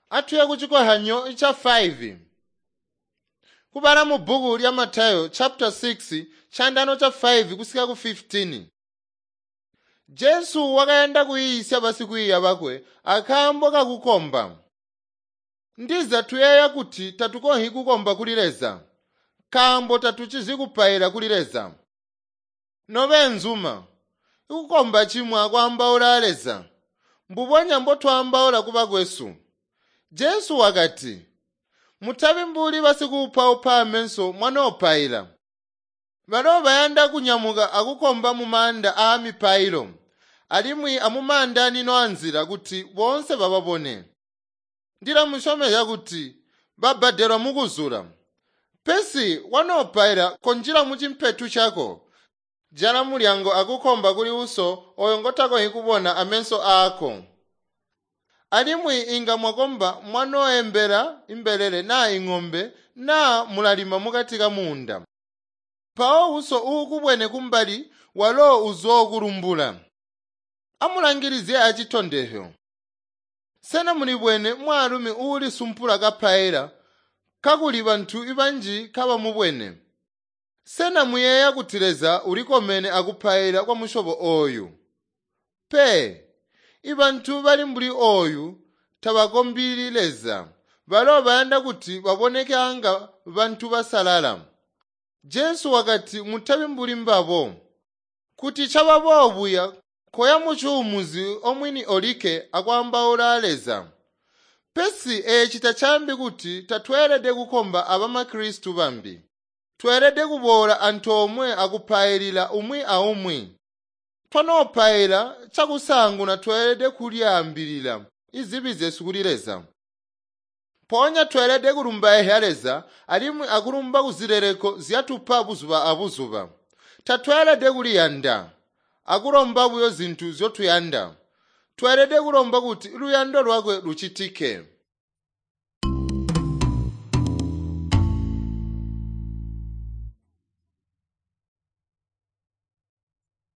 Atuye kuchikohanyo cha 5 kubala mu buku lya Matayo chapter 6 chandano cha 5 kusika ku 15. Jesu wakayenda kuyisya pasikwiya bakwe akhambo kakukomba. Ndiza tuyeya kuti tatukohi kukomba kulileza kambo tatuchizikupayira kulileza. Nobe nzuma ikukomba chimwa kwambaula aleza mbubonya mbotwambaula kuba kwesu. Jesu wakati mutabi mbuli basikupha amenso mwana opayira. Balo bayanda kunyamuka akukomba mumanda a mipayiro. Alimwi amumanda nino anzira kuti bonse bababone. Ndira musome yakuti babadero mukuzula. Pesi wanopayira konjira muchimpetu chako. Jala mulyango akukomba kuli uso oyongotako hikubona amenso ako. Alimwi inga mwakomba mwanoembera imbelele na ing'ombe na mulalima mukatika munda. Pao uso ukubwene kumbali walo uzokulumbula. Amulangirize achitondeho. Sena mulibwene mwalumi uli sumpula kapayira kakuli bantu ibanji kaba mubwene. Sena muyeya kutileza ulikomene akupayira kwa mushobo oyu. Pe ibantu bali mbuli oyu tabakombilileza balo bayanda kuti baboneke anga bantu basalala. Jesu wakati mutabi mbuli mbabo kuti chababo obuya koya muchumuzi omwini olike akwambaula aleza. Pesi chitachambi kuti tatwerede kukomba abama Kristu bambi. Twerede kubola antu omwe akupayirira umwi aumwi. Twanopayira chakusangu na twerede kulyambirira izibize sukulileza. Ponya twerede kulumba ehyaleza alimwi akulumba kuzirereko ziyatupa buzuba abuzuba. Tatwerede kuliyanda akulomba buyo zintu zotuyanda. Twerede kulomba kuti luyando lwakwe luchitike.